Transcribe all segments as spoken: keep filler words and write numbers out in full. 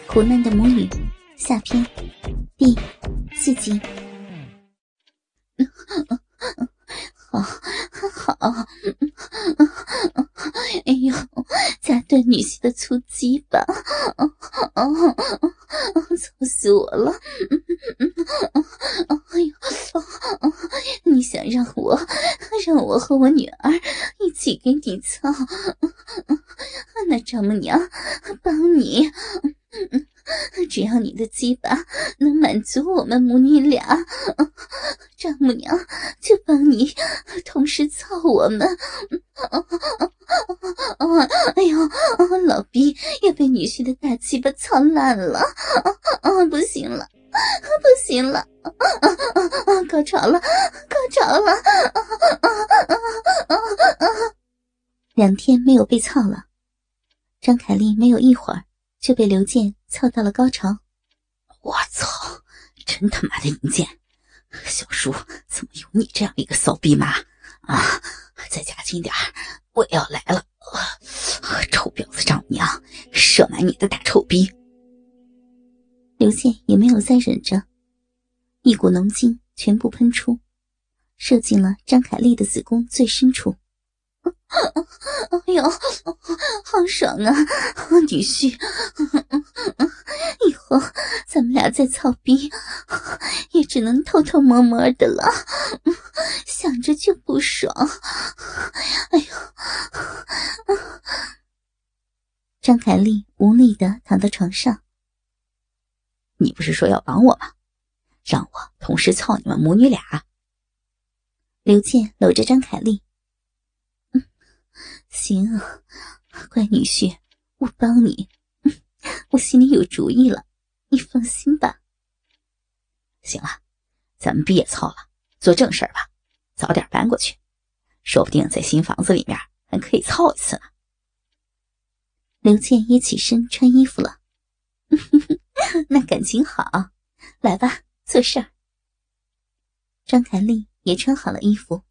苦难的母女下篇第四集。好好，哎呦，夹断女婿的粗鸡巴，操死我了！哎呦，你想让我让我和我女儿一起给你操？那丈母娘帮你，只要你的鸡巴能满足我们母女俩，丈母娘就帮你同时操我们。哎呦，老逼也被女婿的大鸡巴操烂了，不行了，不行了，高潮了，高潮了！两天没有被操了，张凯丽没有一会儿就被刘健操到了高潮。 我操，真他妈的淫贱！小叔，怎么有你这样一个骚逼妈啊！再加紧点，我也要来了！臭婊子丈母娘，射满你的大臭逼！ 刘健也没有再忍着，一股浓精全部喷出，射进了张凯丽的子宫最深处。哎呦，好爽啊，女婿！以后咱们俩再操逼，也只能偷偷摸摸的了，想着就不爽。哎呦！张凯丽无力地躺在床上。 你不是说要帮我吗？让我同时操你们母女俩。 刘健搂着张凯丽。嗯，行，乖女婿，我帮你，我心里有主意了，你放心吧。 行了，咱们毕业操了，做正事儿吧，早点搬过去，说不定在新房子里面还可以操一次呢。 刘健也起身穿衣服了。那感情好，来吧，做事儿。张凯丽也穿好了衣服。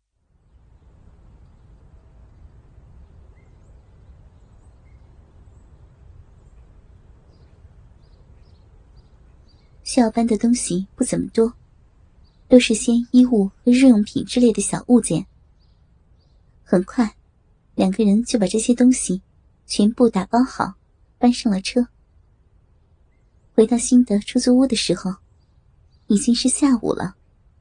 需要搬的东西不怎么多，都是些衣物和日用品之类的小物件。很快，两个人就把这些东西全部打包好，搬上了车。回到新的出租屋的时候，已经是下午了。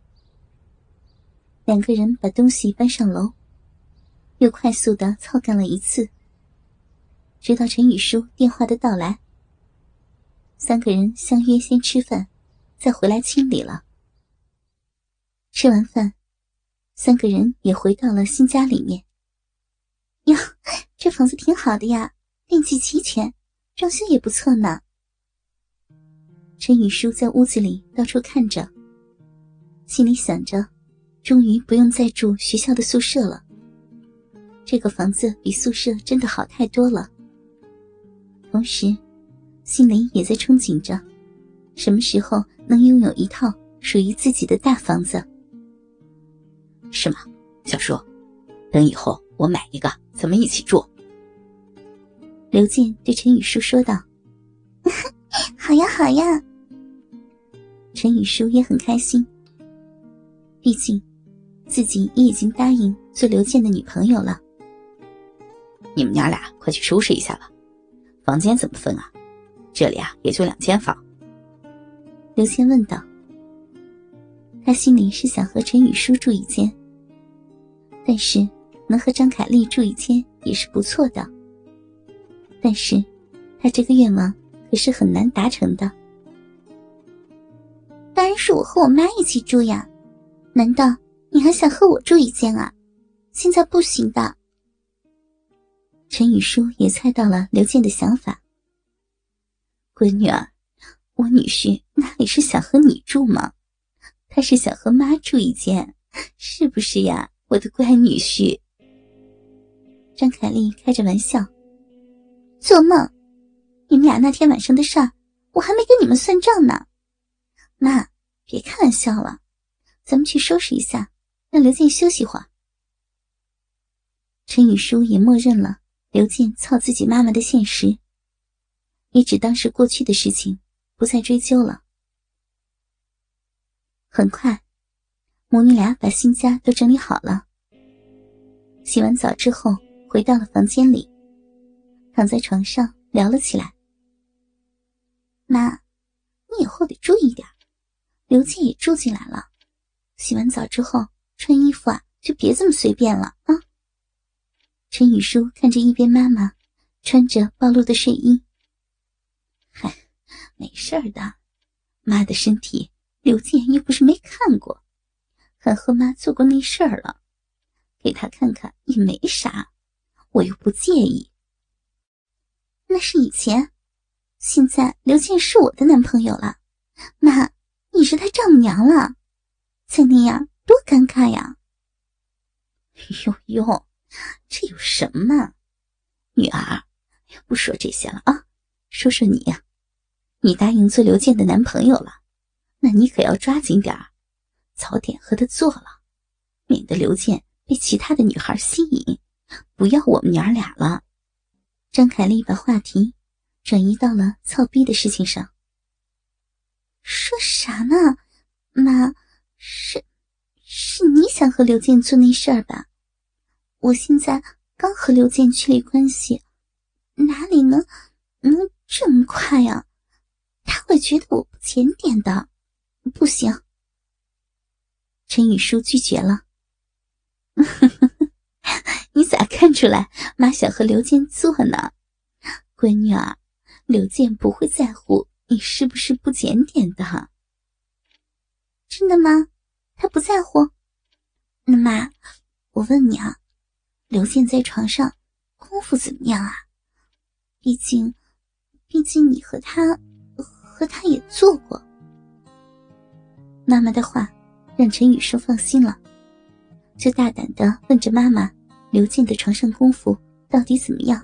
两个人把东西搬上楼，又快速地操干了一次，直到陈宇书电话的到来。三个人相约先吃饭，再回来清理了。吃完饭，三个人也回到了新家里面。哟，这房子挺好的呀，电器齐全，装修也不错呢。陈宇书在屋子里到处看着，心里想着，终于不用再住学校的宿舍了。这个房子比宿舍真的好太多了。同时，心里也在憧憬着，什么时候能拥有一套属于自己的大房子。 是吗，小叔？等以后我买一个，咱们一起住。 刘健对陈宇书说道。好呀好呀。陈宇书也很开心，毕竟自己也已经答应做刘健的女朋友了。 你们娘俩快去收拾一下吧，房间怎么分啊？这里啊也就两间房。 刘健问道。他心里是想和陈宇书住一间，但是能和张凯丽住一间也是不错的。但是他这个愿望可是很难达成的。当然是我和我妈一起住呀，难道你还想和我住一间啊？现在不行的。陈宇书也猜到了刘健的想法。闺女儿，我女婿哪里是想和你住吗？他是想和妈住一间，是不是呀，我的乖女婿？张凯丽开着玩笑。做梦，你们俩那天晚上的事儿，我还没跟你们算账呢。妈，别开玩笑了，咱们去收拾一下，让刘健休息会儿。陈宇书也默认了刘健操自己妈妈的现实， 也只当是过去的事情，不再追究了。很快，母女俩把新家都整理好了。洗完澡之后，回到了房间里，躺在床上聊了起来。妈，你以后得注意点，刘健也住进来了，洗完澡之后穿衣服啊，就别这么随便了啊。陈雨舒看着一边妈妈穿着暴露的睡衣，嗨，没事儿的，妈的身体刘健又不是没看过，还和妈做过那事儿了，给他看看也没啥，我又不介意。那是以前，现在刘健是我的男朋友了，妈，你是他丈母娘了，再那样多尴尬呀。哟哟，这有什么？女儿，不说这些了啊，说说你呀。你答应做刘健的男朋友了，那你可要抓紧点儿，早点和他做了，免得刘健被其他的女孩吸引，不要我们娘俩了。张凯丽把话题转移到了操逼的事情上。说啥呢？妈，是是你想和刘健做那事儿吧？我现在刚和刘健确立关系，哪里能能这么快呀？他会觉得我不检点的，不行。陈雨舒拒绝了。你咋看出来妈想和刘健做呢？闺女儿，刘健不会在乎你是不是不检点的。真的吗？他不在乎？那妈，我问你啊，刘健在床上功夫怎么样啊？毕竟毕竟你和他和他也做过。妈妈的话让陈雨舒放心了，就大胆地问着妈妈刘健的床上功夫到底怎么样。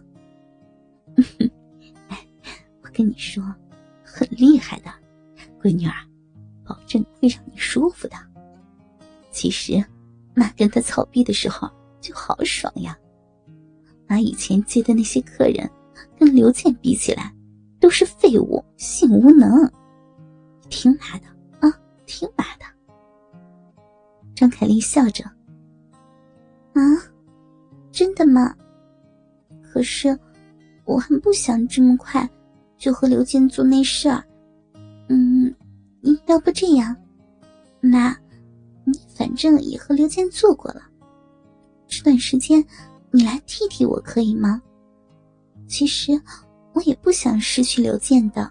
哎，我跟你说，很厉害的，闺女儿，保证会让你舒服的。其实妈跟他操逼的时候就好爽呀，妈以前接的那些客人跟刘健比起来都是废物，性无能。听妈的啊，听妈的。张凯丽笑着。啊，真的吗？可是我很不想这么快就和刘健做那事儿。嗯，要不这样，妈，你反正也和刘健做过了，这段时间你来替替我可以吗？其实我也不想失去刘健的。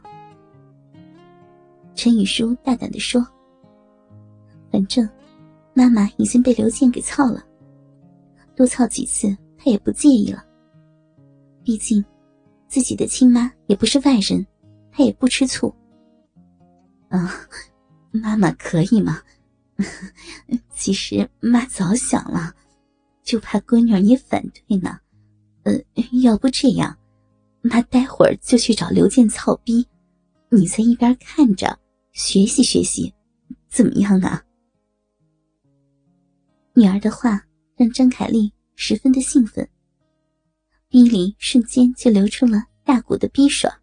陈雨舒大胆地说，反正妈妈已经被刘健给操了，多操几次她也不介意了。毕竟自己的亲妈也不是外人，她也不吃醋。啊，妈妈可以吗？其实妈早想了，就怕闺女你反对呢。呃，要不这样，妈待会儿就去找刘健操逼，你在一边看着学习学习，怎么样啊？女儿的话让张凯丽十分的兴奋，逼里瞬间就流出了大股的逼爽。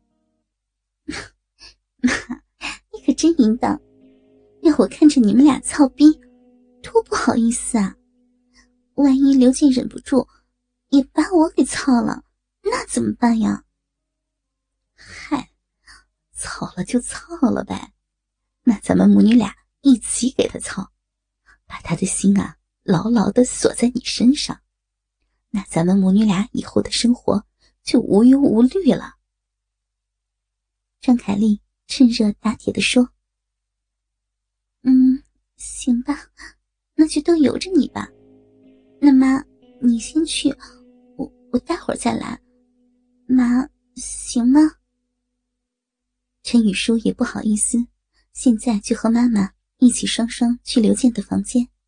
妈，你可真淫荡，让我看着你们俩操逼，多不好意思啊！万一刘健忍不住也把我给操了，那怎么办呀？嗨，操了就操了呗，那咱们母女俩一起给他操，把他的心啊牢牢地锁在你身上，那咱们母女俩以后的生活就无忧无虑了。张凯丽趁热打铁地说。嗯，行吧，那就都由着你吧。那妈，你先去，我我待会儿再来。妈，行吗？陈雨舒也不好意思，现在就和妈妈一起双双去刘健的房间。